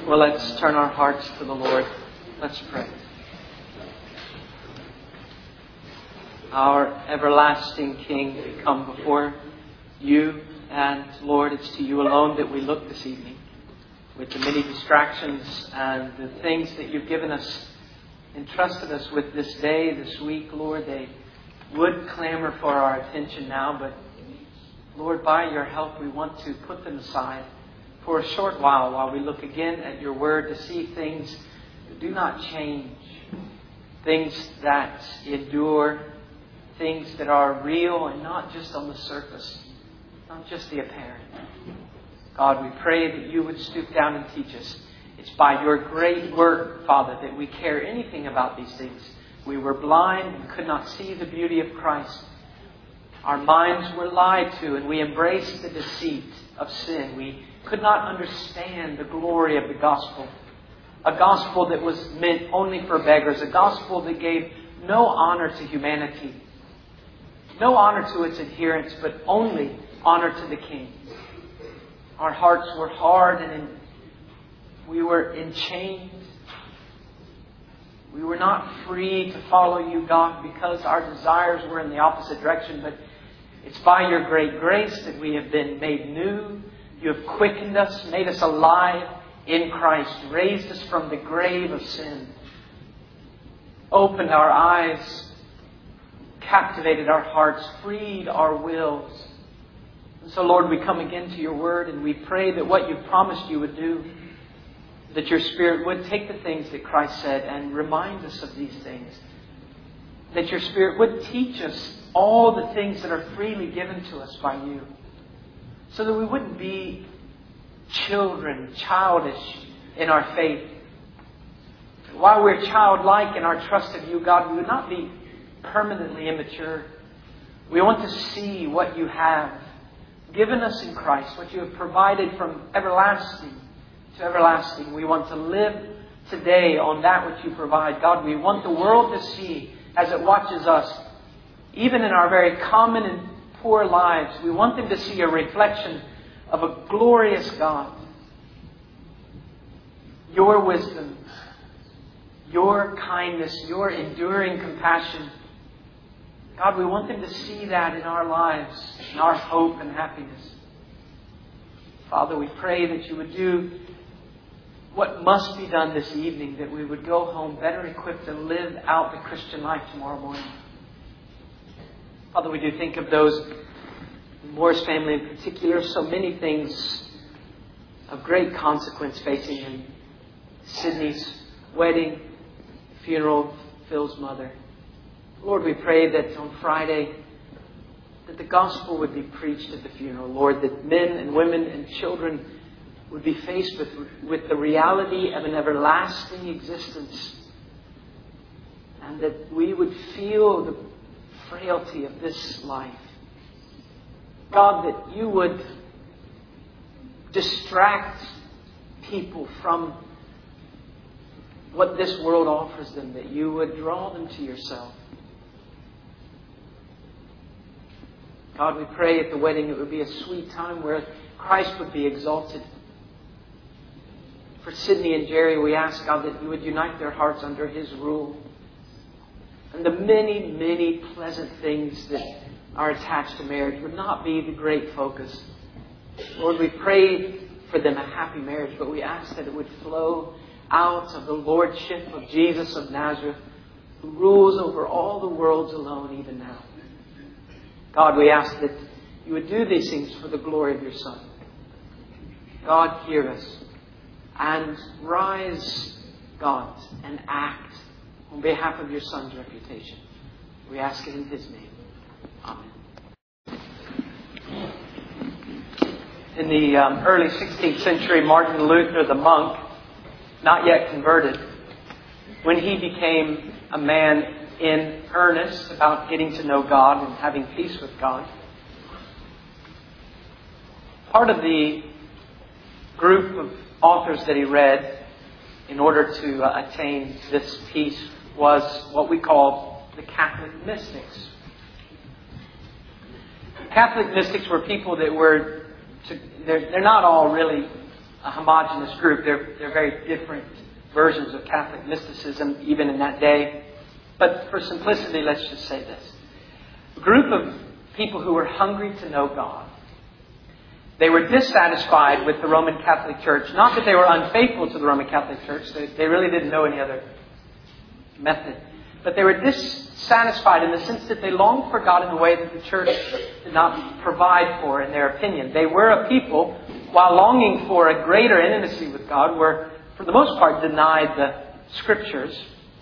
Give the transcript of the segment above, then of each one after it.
Well, let's turn our hearts to the Lord. Let's pray. Our everlasting King, we come before you, and Lord, it's to you alone that we look this evening. With the many distractions and the things that you've given us, entrusted us with this day, this week, Lord, they would clamor for our attention now, but Lord, by your help, we want to put them aside for a short while we look again at your word to see things that do not change, things that endure, things that are real and not just on the surface, not just the apparent. God, we pray that you would stoop down and teach us. It's by your great work, Father, that we care anything about these things. We were blind and could not see the beauty of Christ. Our minds were lied to and we embraced the deceit of sin. We could not understand the glory of the gospel. A gospel that was meant only for beggars. A gospel that gave no honor to humanity. No honor to its adherents, but only honor to the King. Our hearts were hard and we were enchained. We were not free to follow you, God, because our desires were in the opposite direction. But it's by your great grace that we have been made new. You have quickened us, made us alive in Christ, raised us from the grave of sin, opened our eyes, captivated our hearts, freed our wills. And so, Lord, we come again to your word and we pray that what you promised you would do, that your Spirit would take the things that Christ said and remind us of these things. That your Spirit would teach us all the things that are freely given to us by you. So that we wouldn't be children, childish in our faith. While we're childlike in our trust of you, God, we would not be permanently immature. We want to see what you have given us in Christ, what you have provided from everlasting to everlasting. We want to live today on that which you provide. God, we want the world to see as it watches us, even in our very common and poor lives. We want them to see a reflection of a glorious God. Your wisdom, your kindness, your enduring compassion. God, we want them to see that in our lives, in our hope and happiness. Father, we pray that you would do what must be done this evening, that we would go home better equipped to live out the Christian life tomorrow morning. Father, we do think of those, Moore's family in particular, so many things of great consequence facing him. Sydney's wedding, funeral of Phil's mother. Lord, we pray that on Friday, that the gospel would be preached at the funeral. Lord, that men and women and children would be faced with the reality of an everlasting existence. And that we would feel the frailty of this life. God, that you would distract people from what this world offers them, that you would draw them to yourself. God, we pray at the wedding it would be a sweet time where Christ would be exalted. For Sydney and Jerry, we ask, God, that you would unite their hearts under his rule. And the many, many pleasant things that are attached to marriage would not be the great focus. Lord, we pray for them a happy marriage, but we ask that it would flow out of the lordship of Jesus of Nazareth, who rules over all the worlds alone even now. God, we ask that you would do these things for the glory of your Son. God, hear us. And rise, God, and act on behalf of your Son's reputation. We ask it in his name. Amen. In the early 16th century, Martin Luther, the monk, not yet converted, when he became a man in earnest about getting to know God and having peace with God, part of the group of authors that he read in order to attain this peace was what we call the Catholic mystics. Catholic mystics were people that were, they're not all really a homogenous group. They're very different versions of Catholic mysticism, even in that day. But for simplicity, let's just say this. A group of people who were hungry to know God. They were dissatisfied with the Roman Catholic Church. Not that they were unfaithful to the Roman Catholic Church. They really didn't know any other method. But they were dissatisfied in the sense that they longed for God in a way that the Church did not provide for, in their opinion. They were a people, while longing for a greater intimacy with God, were, for the most part, denied the Scriptures.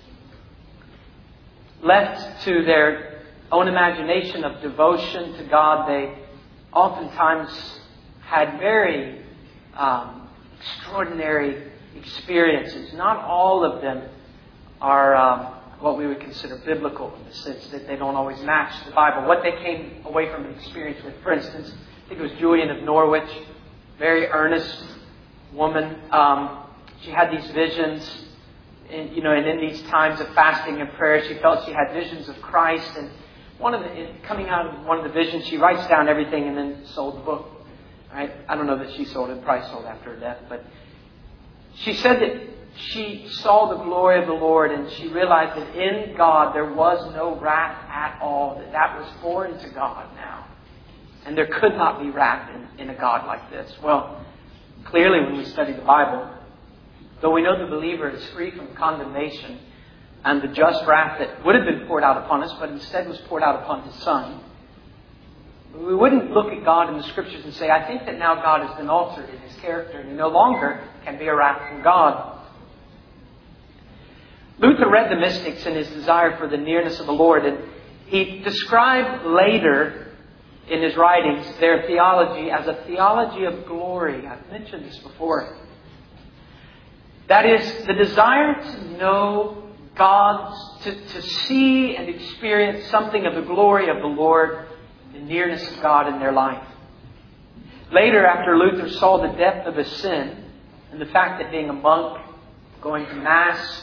Left to their own imagination of devotion to God, they oftentimes had very extraordinary experiences. Not all of them are what we would consider biblical, in the sense that they don't always match the Bible. What they came away from an experience with, for instance, I think it was Julian of Norwich, very earnest woman. She had these visions, and in these times of fasting and prayer, she felt she had visions of Christ. And coming out of one of the visions, she writes down everything and then sold the book. Right? I don't know that she sold it, probably sold after her death, but she said that she saw the glory of the Lord, and she realized that in God there was no wrath at all, that was foreign to God now. And there could not be wrath in a God like this. Well, clearly when we study the Bible, though we know the believer is free from condemnation and the just wrath that would have been poured out upon us, but instead was poured out upon His Son, we wouldn't look at God in the Scriptures and say, I think that now God has been altered in His character and He no longer can be a wrathful God. Luther read the mystics in his desire for the nearness of the Lord, and he described later in his writings their theology as a theology of glory. I've mentioned this before. That is, the desire to know God, to see and experience something of the glory of the Lord, the nearness of God in their life. Later, after Luther saw the depth of his sin, and the fact that being a monk, going to Mass,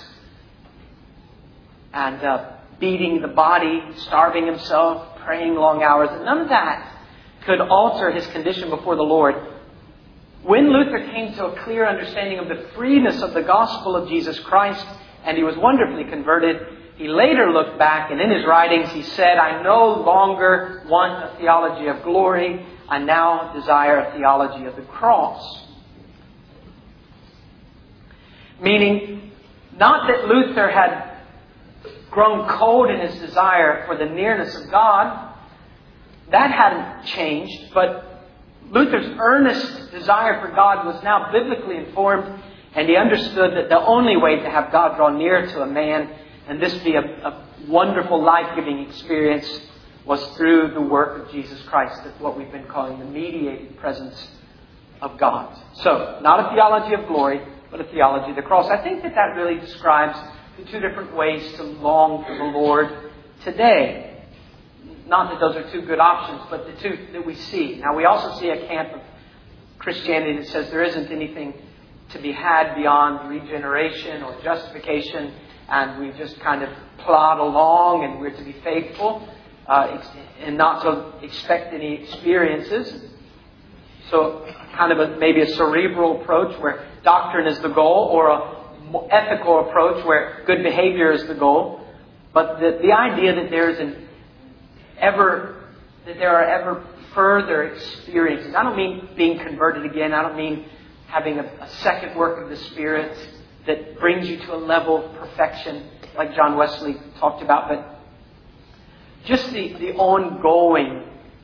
and beating the body, starving himself, praying long hours, and none of that could alter his condition before the Lord. When Luther came to a clear understanding of the freeness of the gospel of Jesus Christ, and he was wonderfully converted, he later looked back, and in his writings he said, I no longer want a theology of glory, I now desire a theology of the cross. Meaning, not that Luther had grown cold in his desire for the nearness of God. That hadn't changed, but Luther's earnest desire for God was now biblically informed, and he understood that the only way to have God draw near to a man, and this be a wonderful, life-giving experience, was through the work of Jesus Christ, what we've been calling the mediated presence of God. So, not a theology of glory, but a theology of the cross. I think that really describes the two different ways to long for the Lord today. Not that those are two good options, but the two that we see. Now, we also see a camp of Christianity that says there isn't anything to be had beyond regeneration or justification, and we just kind of plod along and we're to be faithful and not to expect any experiences. So kind of maybe a cerebral approach where doctrine is the goal, or a ethical approach where good behavior is the goal. But the idea that there are ever further experiences. I don't mean being converted again. I don't mean having a second work of the Spirit that brings you to a level of perfection like John Wesley talked about, but just the ongoing,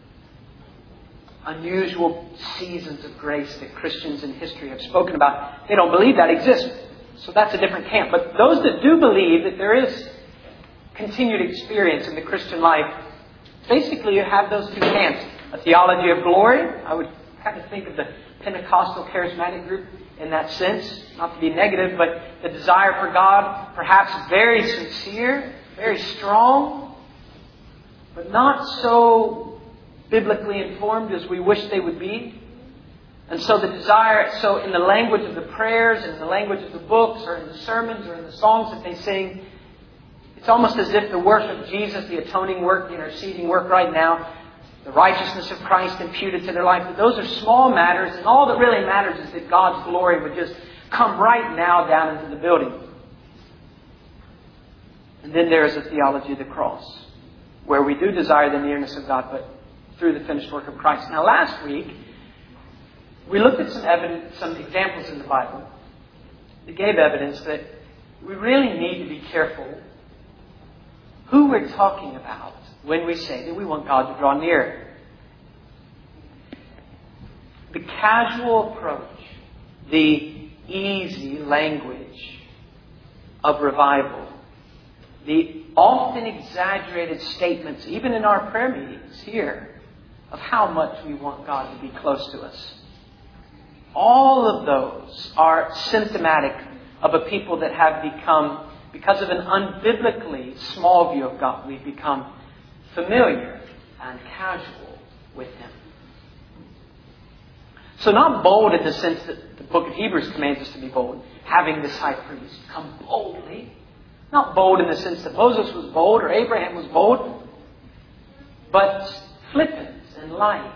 unusual seasons of grace that Christians in history have spoken about. They don't believe that exists. So that's a different camp. But those that do believe that there is continued experience in the Christian life, basically you have those two camps. A theology of glory. I would kind of think of the Pentecostal charismatic group in that sense. Not to be negative, but the desire for God, perhaps very sincere, very strong, but not so biblically informed as we wish they would be. And so the desire, so in the language of the prayers, in the language of the books, or in the sermons, or in the songs that they sing, it's almost as if the work of Jesus, the atoning work, the interceding work right now, the righteousness of Christ imputed to their life. But those are small matters, and all that really matters is that God's glory would just come right now down into the building. And then there is a theology of the cross, where we do desire the nearness of God, but through the finished work of Christ. Now, last week, we looked at some examples in the Bible that gave evidence that we really need to be careful who we're talking about when we say that we want God to draw near. The casual approach, the easy language of revival, the often exaggerated statements, even in our prayer meetings here, of how much we want God to be close to us. All of those are symptomatic of a people that have become, because of an unbiblically small view of God, we've become familiar and casual with Him. So not bold in the sense that the book of Hebrews commands us to be bold, having this high priest come boldly. Not bold in the sense that Moses was bold or Abraham was bold, but flippant and light.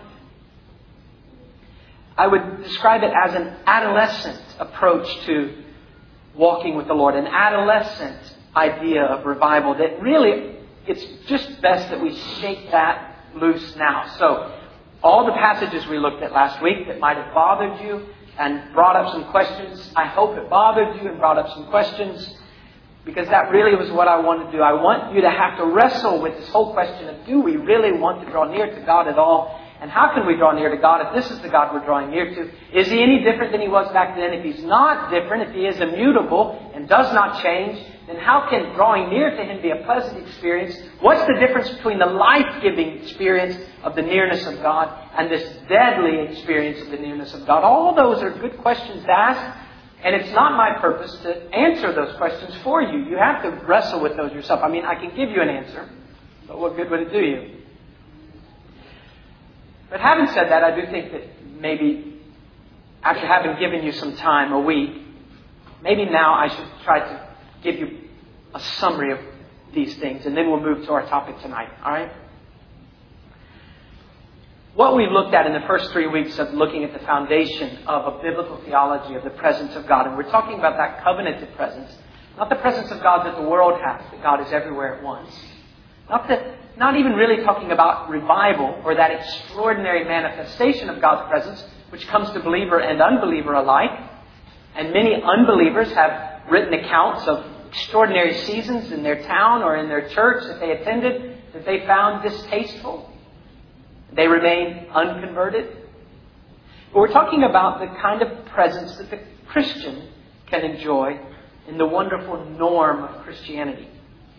I would describe it as an adolescent approach to walking with the Lord, an adolescent idea of revival that really, it's just best that we shake that loose now. So, all the passages we looked at last week that might have bothered you and brought up some questions, I hope it bothered you and brought up some questions, because that really was what I wanted to do. I want you to have to wrestle with this whole question of, do we really want to draw near to God at all? And how can we draw near to God if this is the God we're drawing near to? Is He any different than He was back then? If He's not different, if He is immutable and does not change, then how can drawing near to Him be a pleasant experience? What's the difference between the life-giving experience of the nearness of God and this deadly experience of the nearness of God? All those are good questions to ask. And it's not my purpose to answer those questions for you. You have to wrestle with those yourself. I mean, I can give you an answer, but what good would it do you? But having said that, I do think that maybe after having given you some time, a week, maybe now I should try to give you a summary of these things, and then we'll move to our topic tonight. All right? What we looked at in the first 3 weeks of looking at the foundation of a biblical theology of the presence of God, and we're talking about that covenanted presence, not the presence of God that the world has, that God is everywhere at once. Not even really talking about revival or that extraordinary manifestation of God's presence, which comes to believer and unbeliever alike. And many unbelievers have written accounts of extraordinary seasons in their town or in their church that they attended that they found distasteful. They remain unconverted. But we're talking about the kind of presence that the Christian can enjoy in the wonderful norm of Christianity.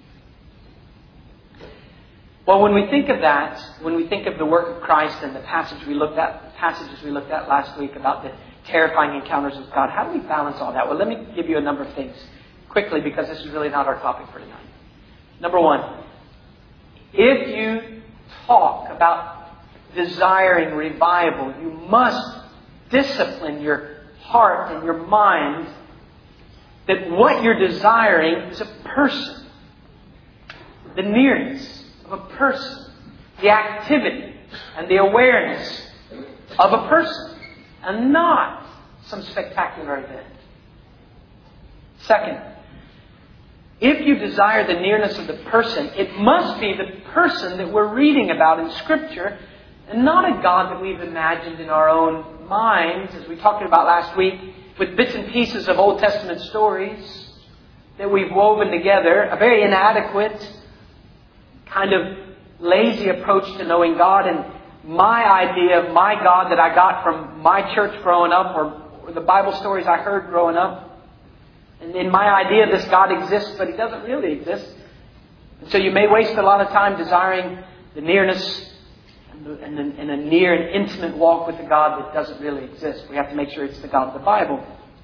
Well, when we think of that, when we think of the work of Christ and the passages we looked at last week about the terrifying encounters with God, how do we balance all that? Well, let me give you a number of things quickly, because this is really not our topic for tonight. Number one, if you talk about desiring revival, you must discipline your heart and your mind that what you're desiring is a person. The nearness of a person. The activity and the awareness of a person, and not some spectacular event. Second, if you desire the nearness of the person, it must be the person that we're reading about in Scripture, and not a God that we've imagined in our own minds, as we talked about last week, with bits and pieces of Old Testament stories that we've woven together, a very inadequate, kind of lazy approach to knowing God, and my idea of my God that I got from my church growing up, or the Bible stories I heard growing up. And in my idea, this God exists, but He doesn't really exist. And so you may waste a lot of time desiring the nearness and a near and intimate walk with a God that doesn't really exist. We have to make sure it's the God of the Bible.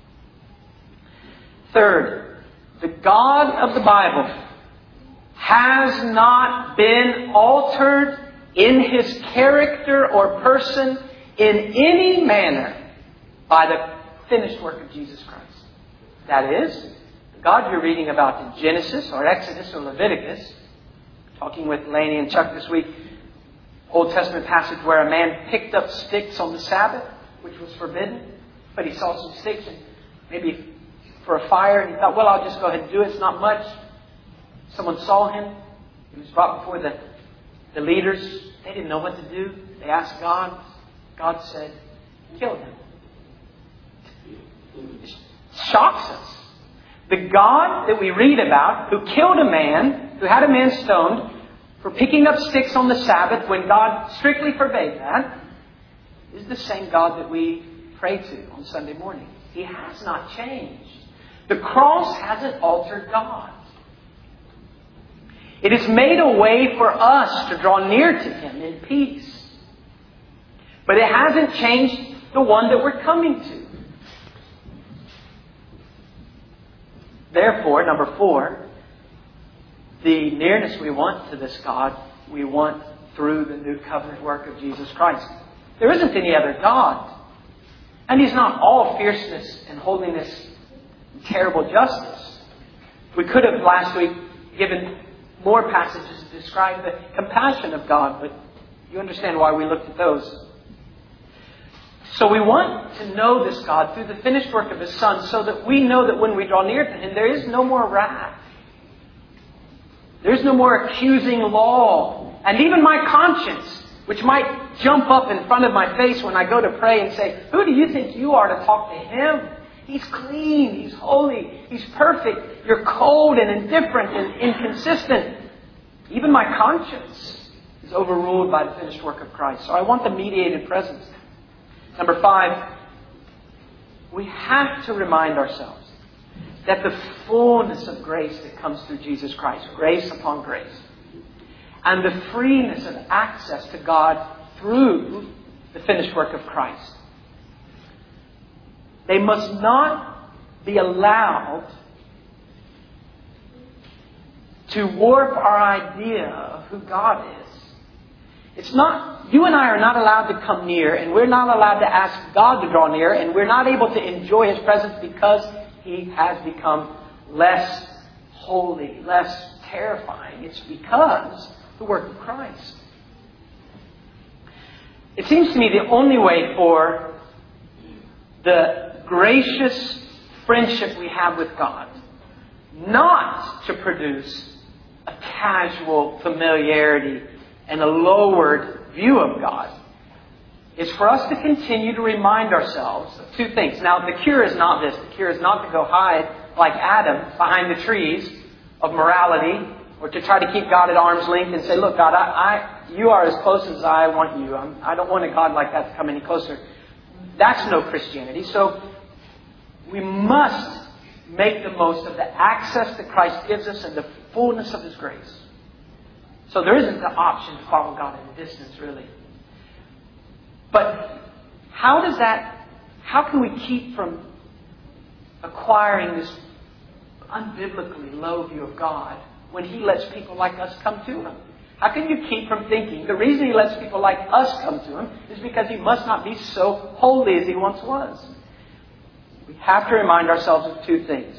Third, the God of the Bible has not been altered in His character or person in any manner by the finished work of Jesus Christ. That is, the God you're reading about in Genesis or Exodus or Leviticus, talking with Laney and Chuck this week, Old Testament passage where a man picked up sticks on the Sabbath, which was forbidden, but he saw some sticks and maybe for a fire, and he thought, well, I'll just go ahead and do it. It's not much. Someone saw him. He was brought before the leaders. They didn't know what to do. They asked God. God said, kill him. It shocks us. The God that we read about, who killed a man, who had a man stoned for picking up sticks on the Sabbath when God strictly forbade that, is the same God that we pray to on Sunday morning. He has not changed. The cross hasn't altered God. It has made a way for us to draw near to Him in peace. But it hasn't changed the one that we're coming to. Therefore, number 4, the nearness we want to this God, we want through the new covenant work of Jesus Christ. There isn't any other God. And He's not all fierceness and holiness and terrible justice. We could have last week given more passages to describe the compassion of God, but you understand why we looked at those. So we want to know this God through the finished work of His Son, so that we know that when we draw near to Him, there is no more wrath. There is no more accusing law. And even my conscience, which might jump up in front of my face when I go to pray and say, who do you think you are to talk to Him? He's clean. He's holy. He's perfect. You're cold and indifferent and inconsistent. Even my conscience is overruled by the finished work of Christ. So I want the mediated presence. Number 5, we have to remind ourselves that the fullness of grace that comes through Jesus Christ, grace upon grace, and the freeness of access to God through the finished work of Christ, they must not be allowed to warp our idea of who God is. It's not, you and I are not allowed to come near, and we're not allowed to ask God to draw near, and we're not able to enjoy His presence because He has become less holy, less terrifying. It's because of the work of Christ. It seems to me the only way for the gracious friendship we have with God not to produce a casual familiarity and a lowered view of God is for us to continue to remind ourselves of 2 things. Now, the cure is not this. The cure is not to go hide like Adam behind the trees of morality, or to try to keep God at arm's length and say, look, God, you are as close as I want you. I don't want a God like that to come any closer. That's no Christianity. So we must make the most of the access that Christ gives us and the fullness of His grace. So there isn't the option to follow God in the distance, really. But how can we keep from acquiring this unbiblically low view of God when He lets people like us come to Him? How can you keep from thinking the reason He lets people like us come to Him is because He must not be so holy as He once was? We have to remind ourselves of 2 things.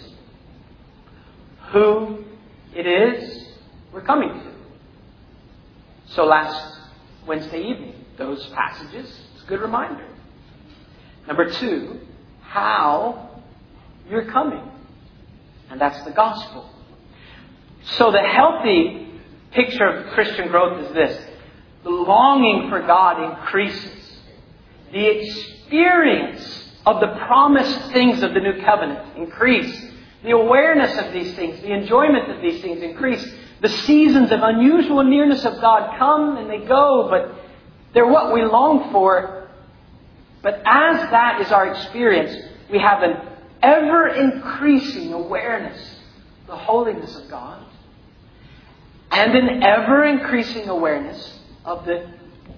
Who it is we're coming to. So last Wednesday evening, those passages, it's a good reminder. Number 2, how you're coming. And that's the gospel. So the healthy picture of Christian growth is this. The longing for God increases. The experience of the promised things of the new covenant increase. The awareness of these things, the enjoyment of these things increase. The seasons of unusual nearness of God come and they go, but they're what we long for. But as that is our experience, we have an ever-increasing awareness of the holiness of God and an ever-increasing awareness of the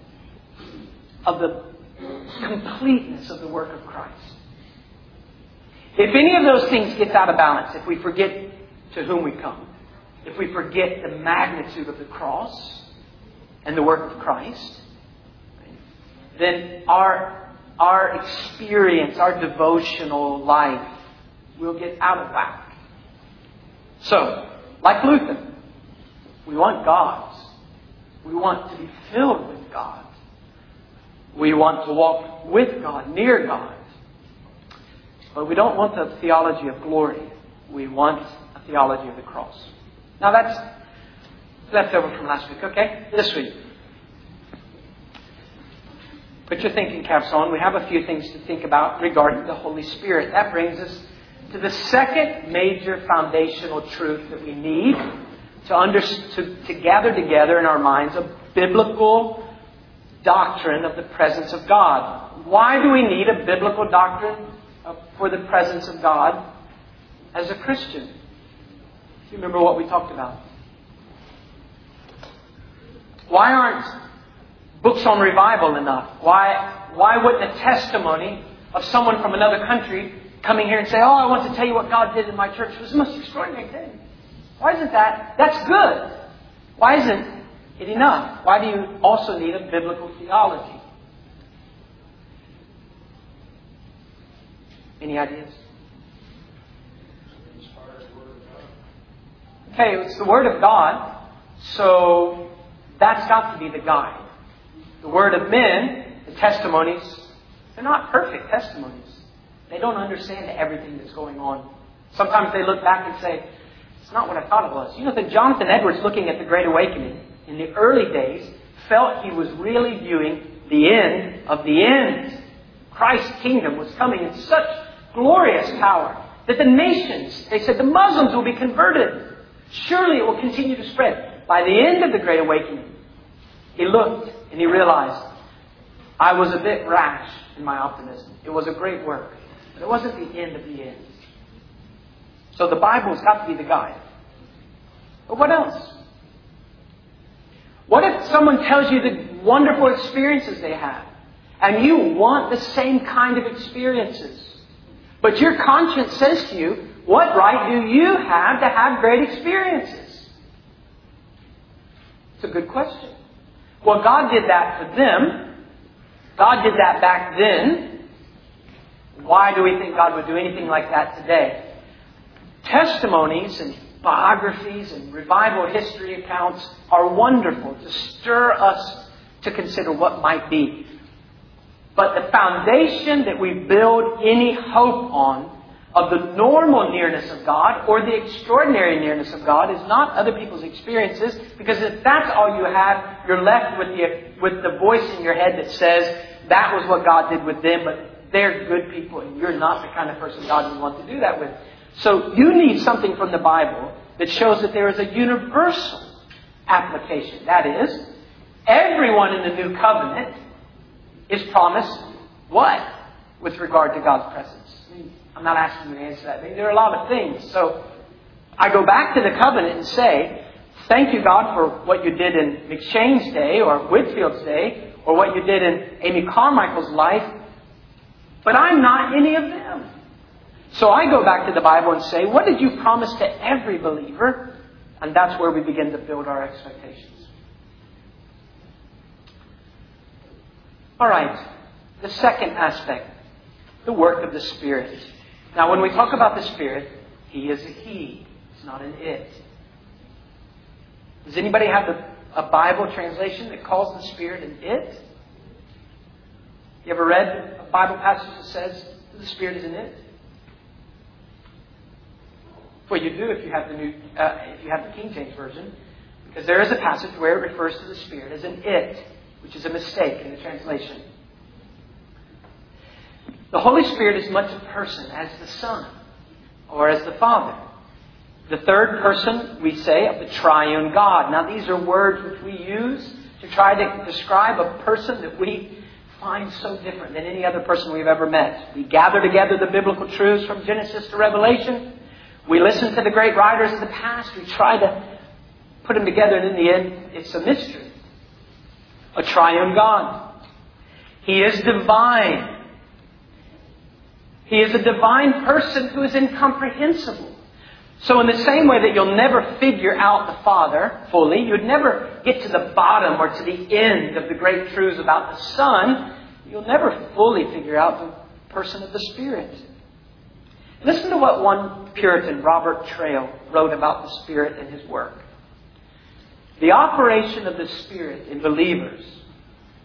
completeness of the work of Christ. If any of those things gets out of balance, if we forget to whom we come, if we forget the magnitude of the cross and the work of Christ, then our experience, our devotional life will get out of whack. So, like Luther, we want God's. We want to be filled with of God. We want to walk with God, near God. But we don't want the theology of glory. We want a theology of the cross. Now that's left over from last week, okay? This week. Put your thinking caps on. We have a few things to think about regarding the Holy Spirit. That brings us to the second major foundational truth that we need to gather together in our minds a biblical doctrine of the presence of God. Why do we need a biblical doctrine for the presence of God as a Christian? Do you remember what we talked about? Why aren't books on revival enough? Why wouldn't a testimony of someone from another country coming here and say, "Oh, I want to tell you what God did in my church. It was the most extraordinary thing." Why isn't that? That's good. Why isn't it enough? Why do you also need a biblical theology? Any ideas? Okay, it's the Word of God, so that's got to be the guide. The word of men, the testimonies, they're not perfect testimonies. They don't understand everything that's going on. Sometimes they look back and say, "It's not what I thought it was." You know that Jonathan Edwards, looking at the Great Awakening in the early days, felt he was really viewing the end of the end. Christ's kingdom was coming in such glorious power that the nations, they said, the Muslims will be converted. Surely it will continue to spread. By the end of the Great Awakening, he looked and he realized, I was a bit rash in my optimism. It was a great work, but it wasn't the end of the end. So the Bible's got to be the guide. But what else? What if someone tells you the wonderful experiences they have, and you want the same kind of experiences, but your conscience says to you, what right do you have great experiences? It's a good question. Well, God did that for them. God did that back then. Why do we think God would do anything like that today? Testimonies and biographies and revival history accounts are wonderful to stir us to consider what might be. But the foundation that we build any hope on of the normal nearness of God or the extraordinary nearness of God is not other people's experiences, because if that's all you have, you're left with the voice in your head that says that was what God did with them, but they're good people and you're not the kind of person God would want to do that with. So you need something from the Bible that shows that there is a universal application. That is, everyone in the new covenant is promised what with regard to God's presence? I'm not asking you to answer that. There are a lot of things. So I go back to the covenant and say, thank you, God, for what you did in McShane's day or Whitfield's day or what you did in Amy Carmichael's life, but I'm not any of them. So I go back to the Bible and say, what did you promise to every believer? And that's where we begin to build our expectations. All right. The second aspect, the work of the Spirit. Now, when we talk about the Spirit, He is a He. It's not an it. Does anybody have a Bible translation that calls the Spirit an it? You ever read a Bible passage that says the Spirit is an it? Well, you do if you have the King James Version, because there is a passage where it refers to the Spirit as an it, which is a mistake in the translation. The Holy Spirit is much a person as the Son or as the Father. The third person, we say, of the triune God. Now, these are words which we use to try to describe a person that we find so different than any other person we've ever met. We gather together the biblical truths from Genesis to Revelation. We listen to the great writers of the past. We try to put them together, and in the end, it's a mystery. A triune God. He is divine. He is a divine person who is incomprehensible. So in the same way that you'll never figure out the Father fully, you'd never get to the bottom or to the end of the great truths about the Son, you'll never fully figure out the person of the Spirit. Listen to what one Puritan, Robert Traill, wrote about the Spirit and His work. The operation of the Spirit in believers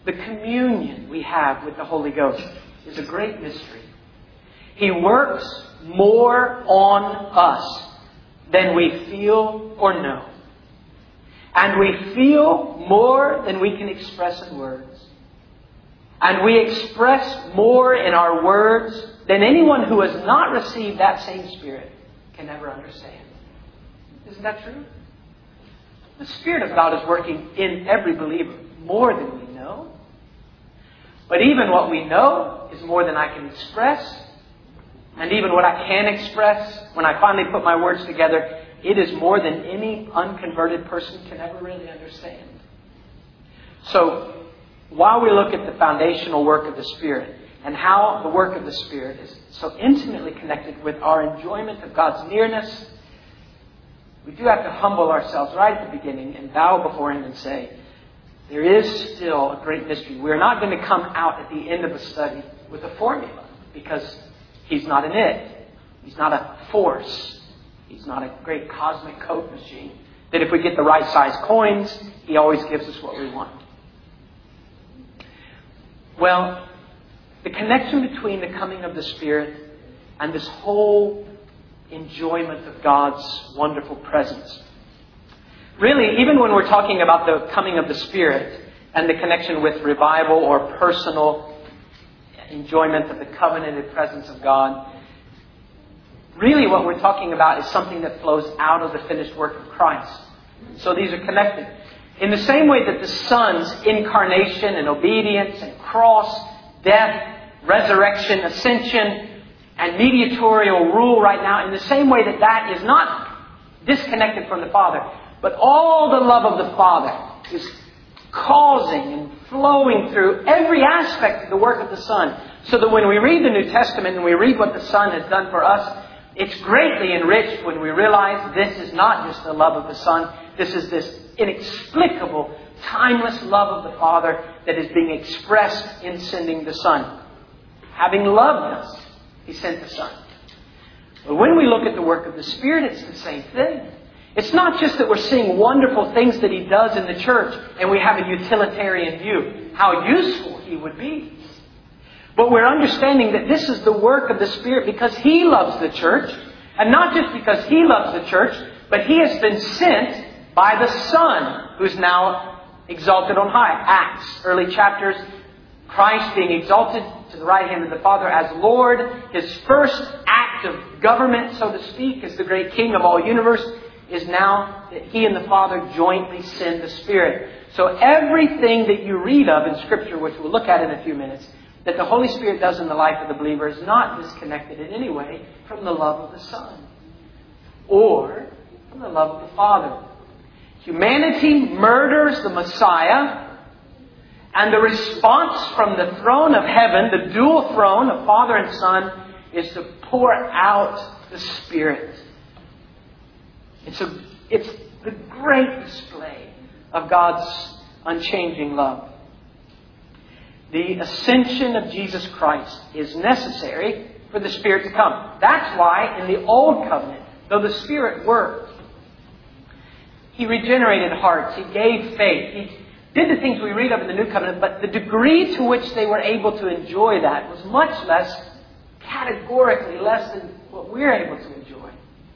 the communion we have with the Holy Ghost, is a great mystery. He works more on us than we feel or know. And we feel more than we can express in words. And we express more in our words than anyone who has not received that same Spirit can ever understand. Isn't that true? The Spirit of God is working in every believer more than we know. But even what we know is more than I can express. And even what I can express, when I finally put my words together, it is more than any unconverted person can ever really understand. So, while we look at the foundational work of the Spirit and how the work of the Spirit is so intimately connected with our enjoyment of God's nearness, we do have to humble ourselves right at the beginning and bow before Him and say, there is still a great mystery. We're not going to come out at the end of a study with a formula, because He's not an it. He's not a force. He's not a great cosmic code machine that if we get the right size coins, He always gives us what we want. Well, the connection between the coming of the Spirit and this whole enjoyment of God's wonderful presence. Really, even when we're talking about the coming of the Spirit and the connection with revival or personal enjoyment of the covenanted presence of God, really what we're talking about is something that flows out of the finished work of Christ. So these are connected. In the same way that the Son's incarnation and obedience and cross, death, resurrection, ascension, and mediatorial rule right now, in the same way that that is not disconnected from the Father, but all the love of the Father is causing and flowing through every aspect of the work of the Son. So that when we read the New Testament and we read what the Son has done for us, it's greatly enriched when we realize this is not just the love of the Son. This is this inexplicable, timeless love of the Father that is being expressed in sending the Son. Having loved us, He sent the Son. But when we look at the work of the Spirit, it's the same thing. It's not just that we're seeing wonderful things that He does in the church and we have a utilitarian view, how useful He would be. But we're understanding that this is the work of the Spirit because He loves the church. And not just because He loves the church, but He has been sent by the Son, who's now exalted on high. Acts, early chapters, Christ being exalted to the right hand of the Father as Lord. His first act of government, so to speak, as the great King of all universe, is now that He and the Father jointly send the Spirit. So everything that you read of in Scripture, which we'll look at in a few minutes, that the Holy Spirit does in the life of the believer is not disconnected in any way from the love of the Son or from the love of the Father. Humanity murders the Messiah, and the response from the throne of heaven, the dual throne of Father and Son, is to pour out the Spirit. It's the great display of God's unchanging love. The ascension of Jesus Christ is necessary for the Spirit to come. That's why in the Old Covenant, though the Spirit worked, He regenerated hearts, He gave faith, He did the things we read of in the New Covenant, but the degree to which they were able to enjoy that was much less, categorically less than what we're able to enjoy.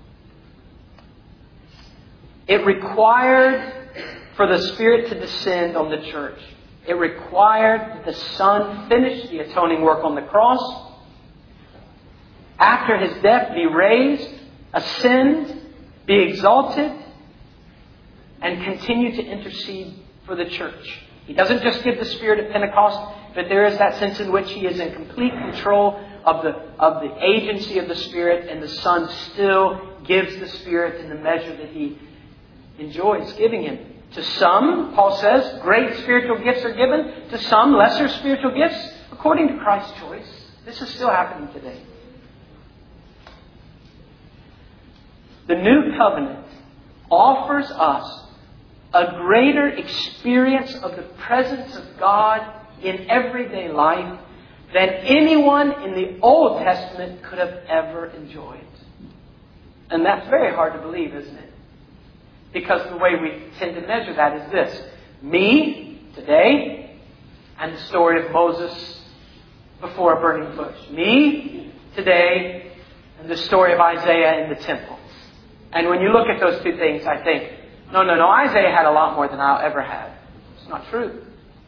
It required for the Spirit to descend on the church. It required that the Son finish the atoning work on the cross. After His death, be raised, ascend, be exalted, and continue to intercede for the church. He doesn't just give the Spirit at Pentecost, but there is that sense in which He is in complete control of the agency of the Spirit, and the Son still gives the Spirit in the measure that He enjoys giving Him. To some, Paul says, great spiritual gifts are given. To some, lesser spiritual gifts, according to Christ's choice. This is still happening today. The New Covenant offers us a greater experience of the presence of God in everyday life than anyone in the Old Testament could have ever enjoyed. And that's very hard to believe, isn't it? Because the way we tend to measure that is this. Me, today, and the story of Moses before a burning bush. Me today and the story of Isaiah in the temple. And when you look at those two things, I think, no, Isaiah had a lot more than I'll ever have. It's not true.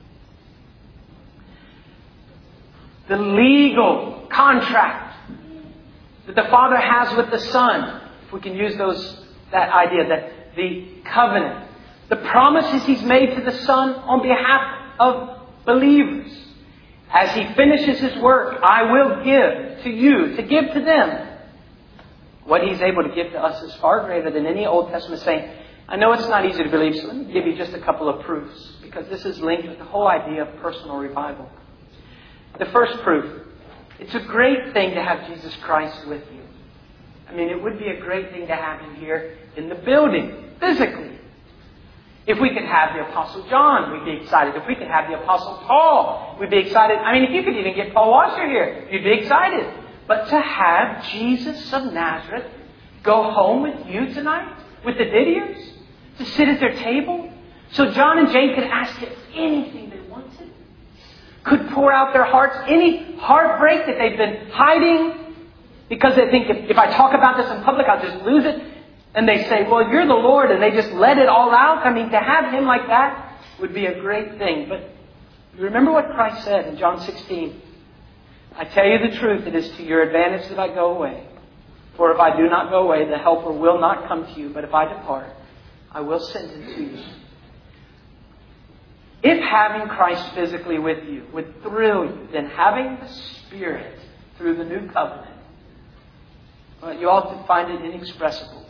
The legal contract that the Father has with the Son, if we can use that idea, that the covenant, the promises He's made to the Son on behalf of believers. As He finishes His work, I will give to you, to give to them. What He's able to give to us is far greater than any Old Testament saint. I know it's not easy to believe, so let me give you just a couple of proofs, because this is linked with the whole idea of personal revival. The first proof, it's a great thing to have Jesus Christ with you. I mean, it would be a great thing to have Him here in the building, physically. If we could have the Apostle John, we'd be excited. If we could have the Apostle Paul, we'd be excited. I mean, if you could even get Paul Washer here, you'd be excited. But to have Jesus of Nazareth go home with you tonight, with the Didiers, to sit at their table, so John and Jane could ask Him anything they wanted, could pour out their hearts, any heartbreak that they've been hiding, because they think if I talk about this in public, I'll just lose it. And they say, well, you're the Lord, and they just let it all out. I mean, to have Him like that would be a great thing. But you remember what Christ said in John 16. I tell you the truth, it is to your advantage that I go away. For if I do not go away, the Helper will not come to you. But if I depart, I will send Him to you. If having Christ physically with you would thrill you, then having the Spirit through the new covenant, well, you ought to find it inexpressible.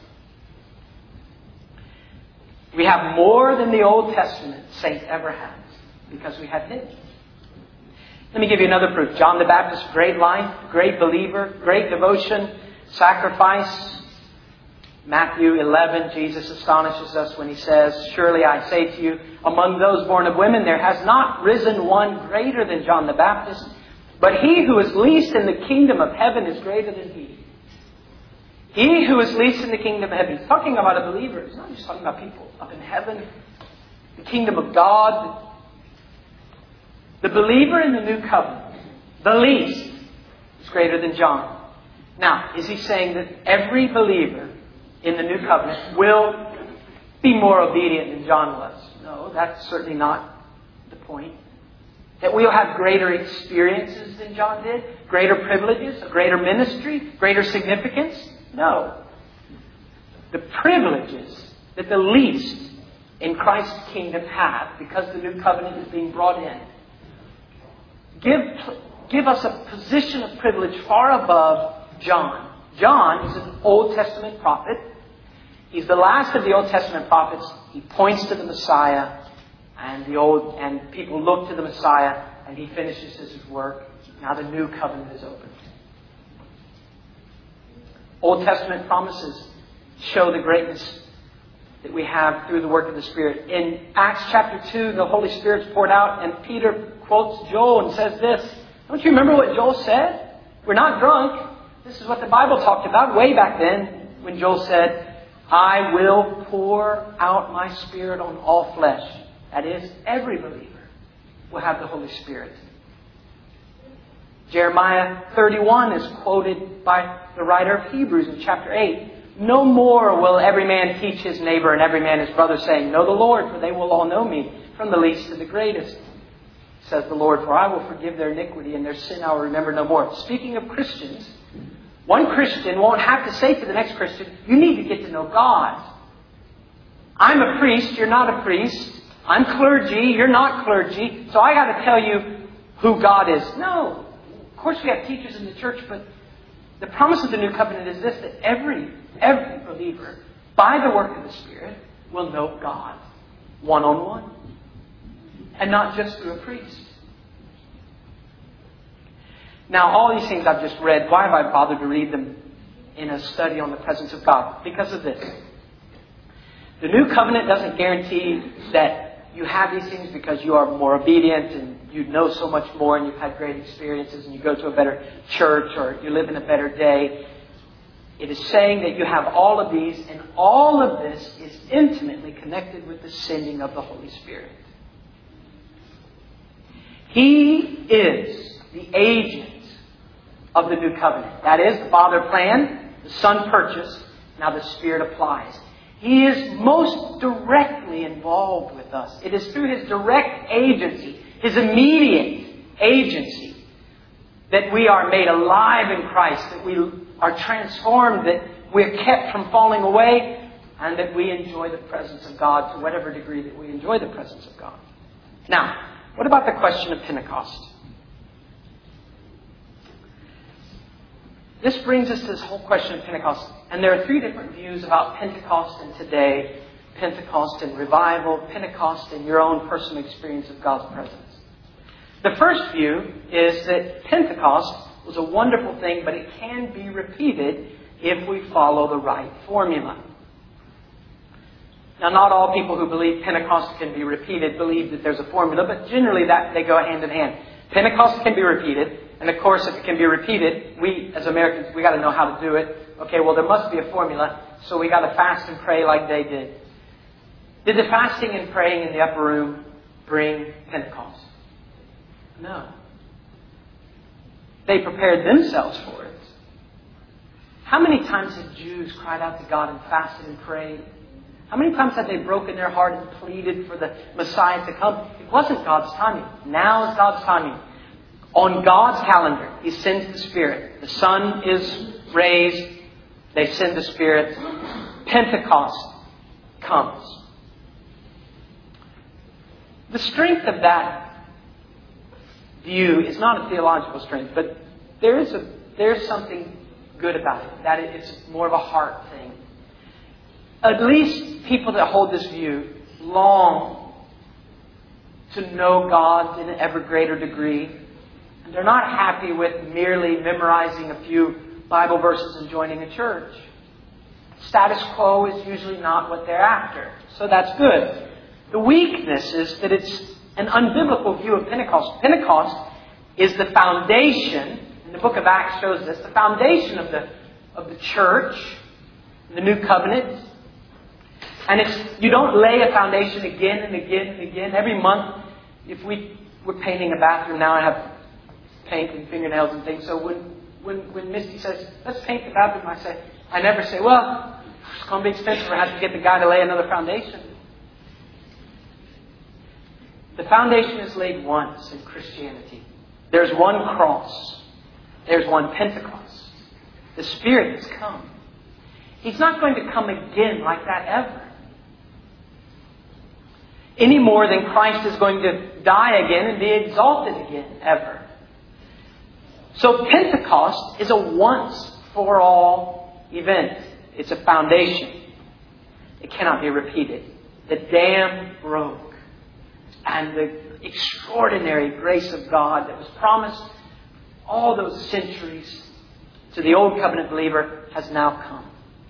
We have more than the Old Testament saint ever has, because we have Him. Let me give you another proof. John the Baptist, great life, great believer, great devotion, sacrifice. Matthew 11, Jesus astonishes us when He says, surely I say to you, among those born of women, there has not risen one greater than John the Baptist, but he who is least in the kingdom of heaven is greater than he. He who is least in the kingdom of heaven. He's talking about a believer. He's not just talking about people up in heaven. The kingdom of God. The believer in the new covenant, the least, is greater than John. Now, is He saying that every believer in the new covenant will be more obedient than John was? No, that's certainly not the point. That we'll have greater experiences than John did, greater privileges, a greater ministry, greater significance? No. The privileges that the least in Christ's kingdom have, because the new covenant is being brought in, give us a position of privilege far above John. John is an Old Testament prophet. He's the last of the Old Testament prophets. He points to the Messiah, and people look to the Messiah, and He finishes His work. Now the new covenant is opened. Old Testament promises show the greatness that we have through the work of the Spirit. In Acts chapter 2, the Holy Spirit's poured out, and Peter quotes Joel and says this. Don't you remember what Joel said? We're not drunk. This is what the Bible talked about way back then, when Joel said, I will pour out my Spirit on all flesh. That is, every believer will have the Holy Spirit. Jeremiah 31 is quoted by the writer of Hebrews in chapter 8. No more will every man teach his neighbor and every man his brother, saying, know the Lord, for they will all know me, from the least to the greatest. Says the Lord, for I will forgive their iniquity and their sin I will remember no more. Speaking of Christians, one Christian won't have to say to the next Christian, you need to get to know God. I'm a priest, you're not a priest. I'm clergy, you're not clergy. So I got to tell you who God is. No. Of course we have teachers in the church, but the promise of the new covenant is this, that every believer, by the work of the Spirit, will know God one-on-one. And not just through a priest. Now, all these things I've just read, why have I bothered to read them in a study on the presence of God? Because of this. The new covenant doesn't guarantee that you have these things because you are more obedient and you know so much more and you've had great experiences and you go to a better church or you live in a better day. It is saying that you have all of these, and all of this is intimately connected with the sending of the Holy Spirit. He is the agent of the new covenant. That is, the Father planned, the Son purchased, now the Spirit applies. He is most directly involved with us. It is through His direct agency, His immediate agency, that we are made alive in Christ, that we are transformed, that we are kept from falling away, and that we enjoy the presence of God to whatever degree that we enjoy the presence of God. Now, what about the question of Pentecost? This brings us to this whole question of Pentecost. And there are three different views about Pentecost and today. Pentecost and revival, Pentecost and your own personal experience of God's presence. The first view is that Pentecost was a wonderful thing, but it can be repeated if we follow the right formula. Now, not all people who believe Pentecost can be repeated believe that there's a formula, but generally that they go hand in hand. Pentecost can be repeated, and of course, if it can be repeated, we as Americans, we got to know how to do it. Okay, well, there must be a formula, so we got to fast and pray like they did. Did the fasting and praying in the upper room bring Pentecost? No. They prepared themselves for it. How many times have Jews cried out to God and fasted and prayed? How many times have they broken their heart and pleaded for the Messiah to come? It wasn't God's timing. Now is God's timing. On God's calendar, He sends the Spirit. The Son is raised. They send the Spirit. Pentecost comes. The strength of that view is not a theological strength, but there's something good about it. That it's more of a heart thing. At least people that hold this view long to know God in an ever greater degree. And they're not happy with merely memorizing a few Bible verses and joining a church. Status quo is usually not what they're after. So that's good. The weakness is that it's an unbiblical view of Pentecost. Pentecost is the foundation, and the book of Acts shows this, the foundation of the church, the new covenant. And you don't lay a foundation again and again and again. Every month, if we're painting a bathroom now, I have paint and fingernails and things. So when Misty says, let's paint the bathroom, I never say, well, it's going to be expensive. I have to get the guy to lay another foundation. The foundation is laid once in Christianity. There's one cross. There's one Pentecost. The Spirit has come. He's not going to come again like that ever. Any more than Christ is going to die again and be exalted again ever. So Pentecost is a once-for-all event. It's a foundation. It cannot be repeated. The dam broke. And the extraordinary grace of God that was promised all those centuries to the Old Covenant believer has now come.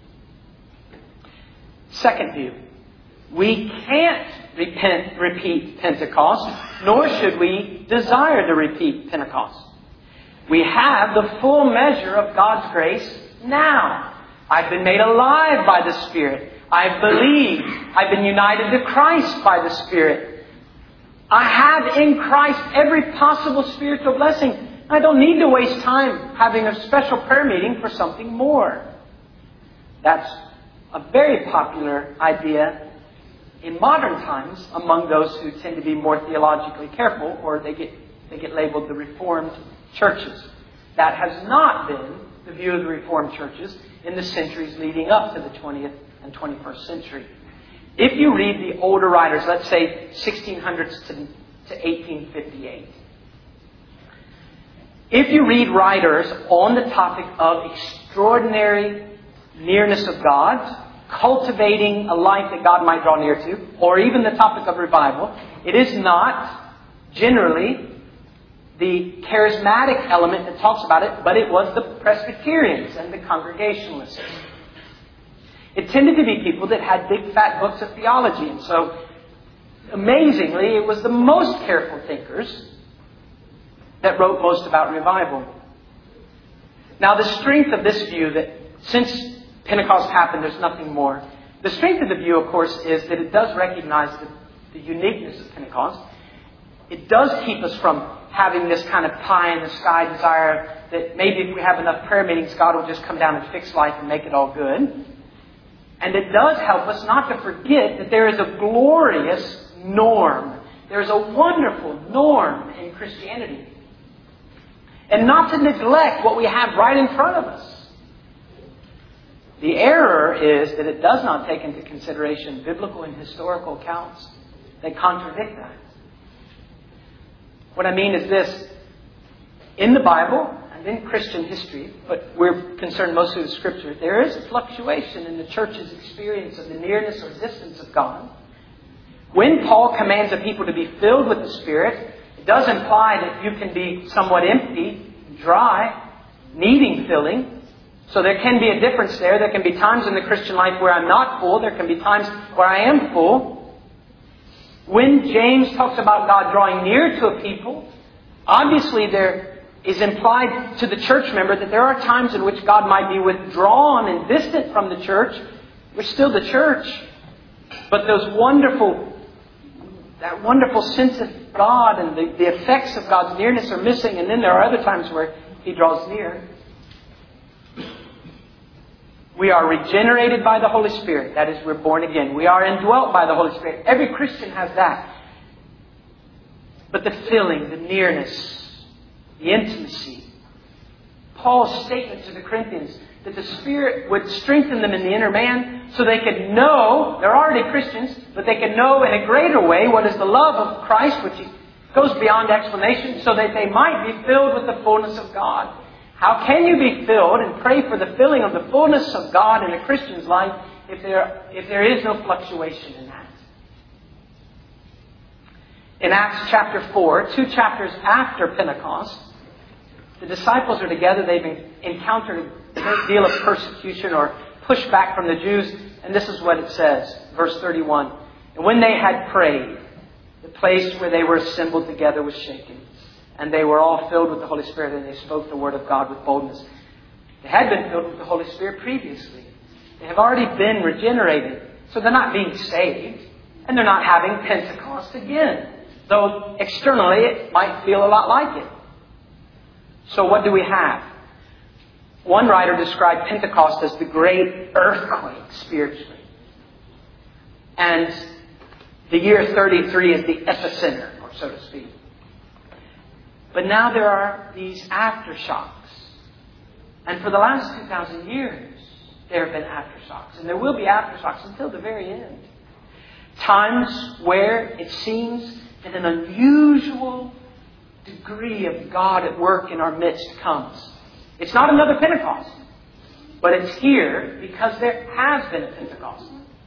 Second view. We can't repeat Pentecost, nor should we desire to repeat Pentecost. We have the full measure of God's grace now. I've been made alive by the Spirit. I've believed. I've been united to Christ by the Spirit. I have in Christ every possible spiritual blessing. I don't need to waste time having a special prayer meeting for something more. That's a very popular idea in modern times among those who tend to be more theologically careful, or they get labeled the Reformed churches. That has not been the view of the Reformed churches in the centuries leading up to the 20th and 21st century. If you read the older writers, let's say 1600s to 1858, if you read writers on the topic of extraordinary nearness of God, cultivating a life that God might draw near to, or even the topic of revival, it is not generally the charismatic element that talks about it, but it was the Presbyterians and the Congregationalists. It tended to be people that had big fat books of theology. And so, amazingly, it was the most careful thinkers that wrote most about revival. Now, the strength of this view that since Pentecost happened, there's nothing more. The strength of the view, of course, is that it does recognize the uniqueness of Pentecost. it does keep us from having this kind of pie-in-the-sky desire that maybe if we have enough prayer meetings, God will just come down and fix life and make it all good. And it does help us not to forget that there is a glorious norm. There is a wonderful norm in Christianity. And not to neglect what we have right in front of us. The error is that it does not take into consideration biblical and historical accounts that contradict that. What I mean is this. In the Bible and in Christian history, but we're concerned mostly with Scripture, there is a fluctuation in the church's experience of the nearness or distance of God. When Paul commands a people to be filled with the Spirit, it does imply that you can be somewhat empty, dry, needing filling. So there can be a difference there. There can be times in the Christian life where I'm not full. There can be times where I am full. When James talks about God drawing near to a people, obviously there is implied to the church member that there are times in which God might be withdrawn and distant from the church. We're still the church. But that wonderful sense of God and the effects of God's nearness are missing. And then there are other times where He draws near. We are regenerated by the Holy Spirit. That is, we're born again. We are indwelt by the Holy Spirit. Every Christian has that. But the filling, the nearness, the intimacy. Paul's statement to the Corinthians that the Spirit would strengthen them in the inner man so they could know, they're already Christians, but they could know in a greater way what is the love of Christ, which goes beyond explanation, so that they might be filled with the fullness of God. How can you be filled and pray for the filling of the fullness of God in a Christian's life if there is no fluctuation in that? In Acts chapter 4, 2 chapters after Pentecost, the disciples are together. They've encountered a great deal of persecution or pushback from the Jews. And this is what it says, verse 31. And when they had prayed, the place where they were assembled together was shaken. And they were all filled with the Holy Spirit, and they spoke the word of God with boldness. They had been filled with the Holy Spirit previously. They have already been regenerated. So they're not being saved. And they're not having Pentecost again. Though externally it might feel a lot like it. So what do we have? One writer described Pentecost as the great earthquake spiritually. And the year 33 is the epicenter, or so to speak. But now there are these aftershocks. And for the last 2,000 years, there have been aftershocks. And there will be aftershocks until the very end. Times where it seems that an unusual degree of God at work in our midst comes. It's not another Pentecost. But it's here because there has been a Pentecost.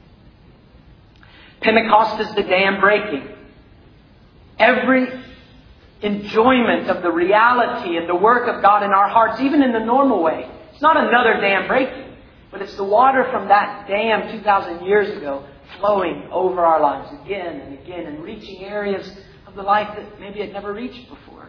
Pentecost is the dam breaking. Every enjoyment of the reality and the work of God in our hearts, even in the normal way. It's not another dam breaking, but it's the water from that dam 2,000 years ago flowing over our lives again and again and reaching areas of the life that maybe had never reached before.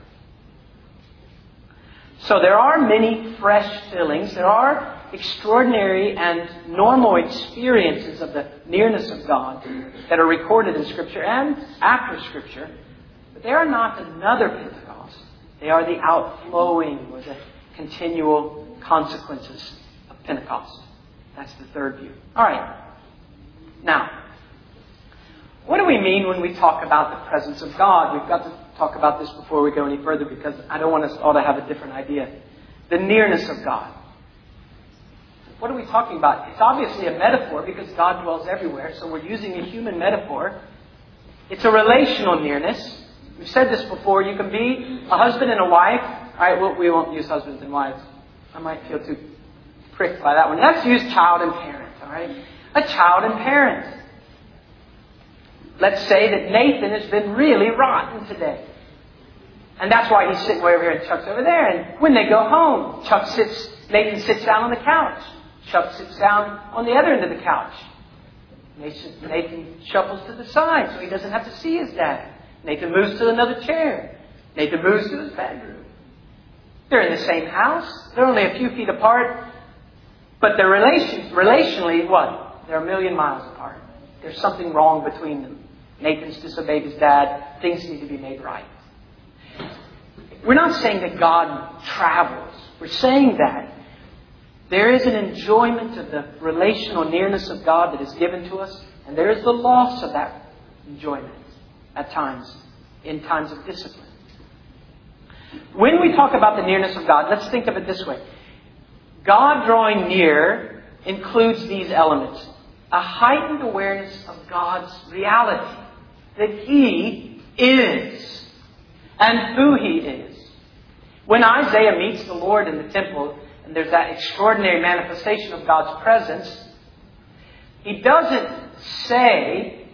So there are many fresh fillings. There are extraordinary and normal experiences of the nearness of God that are recorded in Scripture and after Scripture. But they are not another Pentecost. They are the outflowing or the continual consequences of Pentecost. That's the third view. All right. Now, what do we mean when we talk about the presence of God? We've got to talk about this before we go any further because I don't want us all to have a different idea. The nearness of God. What are we talking about? It's obviously a metaphor because God dwells everywhere, so we're using a human metaphor. It's a relational nearness. We've said this before. You can be a husband and a wife. All right, we won't use husbands and wives. I might feel too pricked by that one. Let's use child and parent. All right, a child and parent. Let's say that Nathan has been really rotten today. And that's why he's sitting way over here and Chuck's over there. And when they go home, Nathan sits down on the couch. Chuck sits down on the other end of the couch. Nathan shuffles to the side so he doesn't have to see his dad. Nathan moves to another chair. Nathan moves to his bedroom. They're in the same house. They're only a few feet apart. But they're relationally, what? They're a million miles apart. There's something wrong between them. Nathan's disobeyed his dad. Things need to be made right. We're not saying that God travels. We're saying that there is an enjoyment of the relational nearness of God that is given to us, and there is the loss of that enjoyment at times, in times of discipline. When we talk about the nearness of God, let's think of it this way. God drawing near includes these elements. A heightened awareness of God's reality. That He is. And who He is. When Isaiah meets the Lord in the temple, and there's that extraordinary manifestation of God's presence, he doesn't say,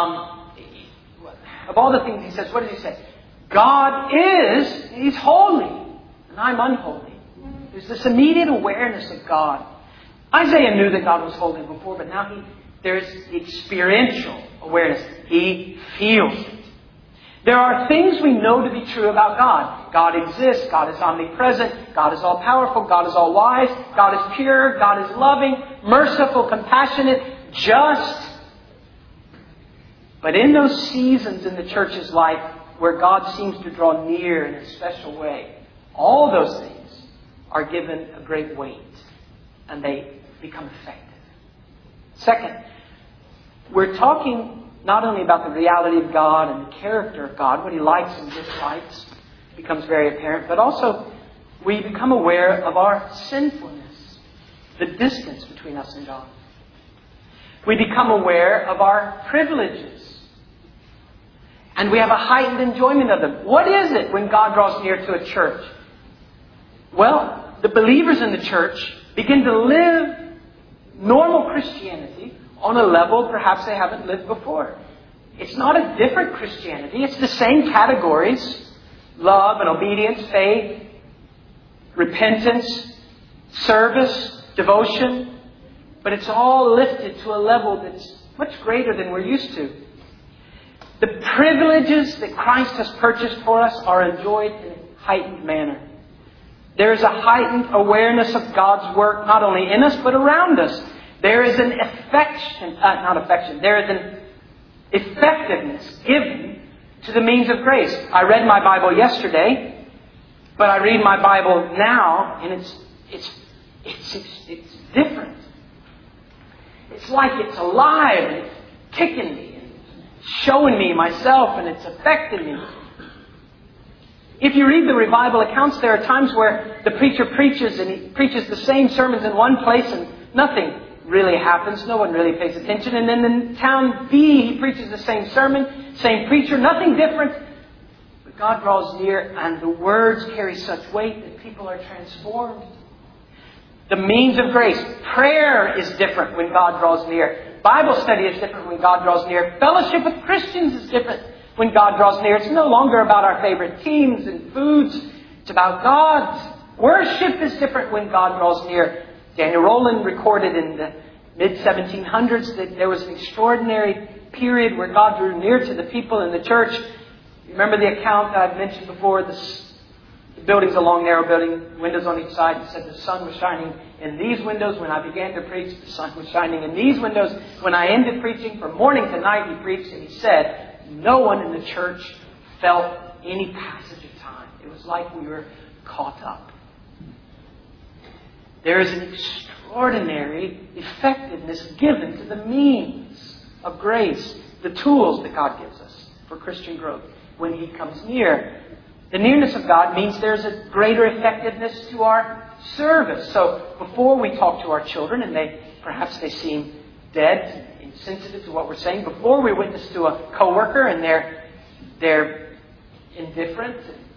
of all the things he says, what does he say? God is, He's holy, and I'm unholy. There's this immediate awareness of God. Isaiah knew that God was holy before, but now there's experiential awareness. He feels it. There are things we know to be true about God. God exists. God is omnipresent. God is all-powerful. God is all-wise. God is pure. God is loving, merciful, compassionate, just. But in those seasons in the church's life where God seems to draw near in a special way, all those things are given a great weight and they become effective. Second, we're talking not only about the reality of God and the character of God, what He likes and dislikes becomes very apparent, but also we become aware of our sinfulness, the distance between us and God. We become aware of our privileges. And we have a heightened enjoyment of them. What is it when God draws near to a church? Well, the believers in the church begin to live normal Christianity on a level perhaps they haven't lived before. It's not a different Christianity. It's the same categories. Love and obedience, faith, repentance, service, devotion. But it's all lifted to a level that's much greater than we're used to. The privileges that Christ has purchased for us are enjoyed in a heightened manner. There is a heightened awareness of God's work not only in us but around us. There is an there is an effectiveness given to the means of grace. I read my Bible yesterday, but I read my Bible now, and it's different. It's like it's alive and it's kicking me and showing me myself, and it's affecting me. If you read the revival accounts, there are times where the preacher preaches and he preaches the same sermons in one place and nothing really happens. No one really pays attention. And then in town B, he preaches the same sermon, same preacher, nothing different. But God draws near and the words carry such weight that people are transformed. The means of grace. Prayer is different when God draws near. Bible study is different when God draws near. Fellowship with Christians is different when God draws near. It's no longer about our favorite teams and foods. It's about God. Worship is different when God draws near. Daniel Rowland recorded in the mid-1700s that there was an extraordinary period where God drew near to the people in the church. You remember the account that I've mentioned before? The building's a long, narrow building, windows on each side. It said the sun was shining in these windows when I began to preach. The sun was shining in these windows when I ended preaching. From morning to night he preached, and he said no one in the church felt any passage of time. It was like we were caught up. There is an extraordinary effectiveness given to the means of grace, the tools that God gives us for Christian growth when He comes near. The nearness of God means there's a greater effectiveness to our service. So before we talk to our children and perhaps they seem dead, insensitive to what we're saying, before we witness to a coworker and they're indifferent.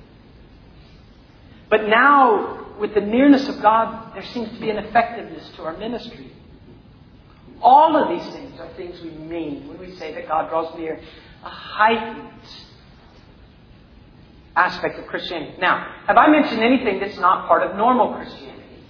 But now, with the nearness of God, there seems to be an effectiveness to our ministry. All of these things are things we mean when we say that God draws near. A heightened aspect of Christianity. Now, have I mentioned anything that's not part of normal Christianity?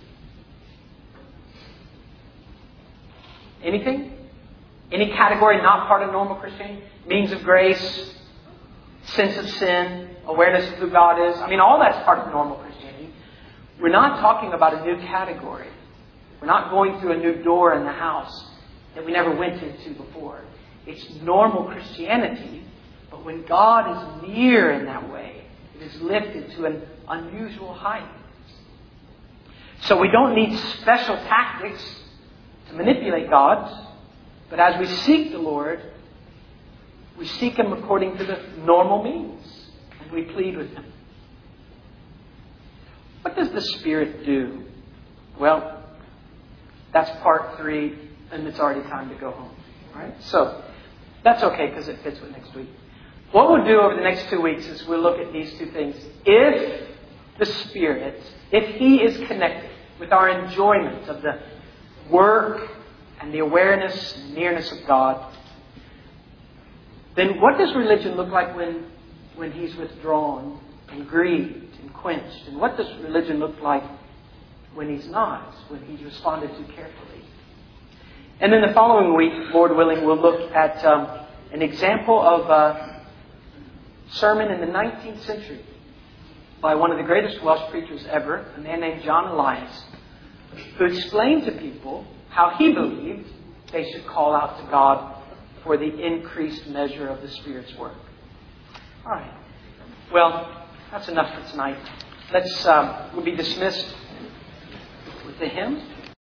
Anything? Any category not part of normal Christianity? Means of grace, sense of sin, awareness of who God is. I mean, all that's part of normal Christianity. We're not talking about a new category. We're not going through a new door in the house that we never went into before. It's normal Christianity. But when God is near in that way, it is lifted to an unusual height. So we don't need special tactics to manipulate God. But as we seek the Lord, we seek Him according to the normal means. And we plead with Him. What does the Spirit do? Well, that's part 3, and it's already time to go home. All right? So, that's okay because it fits with next week. What we'll do over the next 2 weeks is we'll look at these 2 things. If the Spirit, if He is connected with our enjoyment of the work and the awareness and nearness of God, then what does religion look like when He's withdrawn and grieved and quenched? And what does religion look like when He's not, when He's responded to carefully? And then the following week, Lord willing, we'll look at an example of a sermon in the 19th century by one of the greatest Welsh preachers ever, a man named John Elias, who explained to people how he believed they should call out to God for the increased measure of the Spirit's work. All right. Well, that's enough for tonight. We'll be dismissed with the hymn.